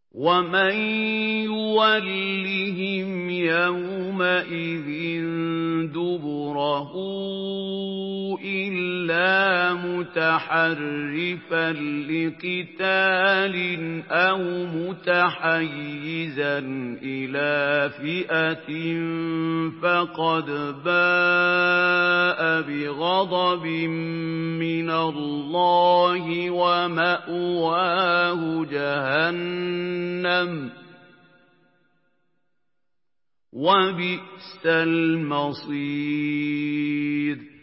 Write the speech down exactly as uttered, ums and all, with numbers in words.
وَمَن يُوَلِّهِمْ يَوْمَئِذٍ دُبُرَهُ إِلَّا مُتَحَرِّفًا لِّقِتَالٍ أَوْ مُتَحَيِّزًا إِلَىٰ فِئَةٍ فَقَدْ بَاءَ بِغَضَبٍ مِّنَ اللَّهِ وَمَأْوَاهُ جَهَنَّمُ ۖ وَبِئْسَ الْمَصِيرُ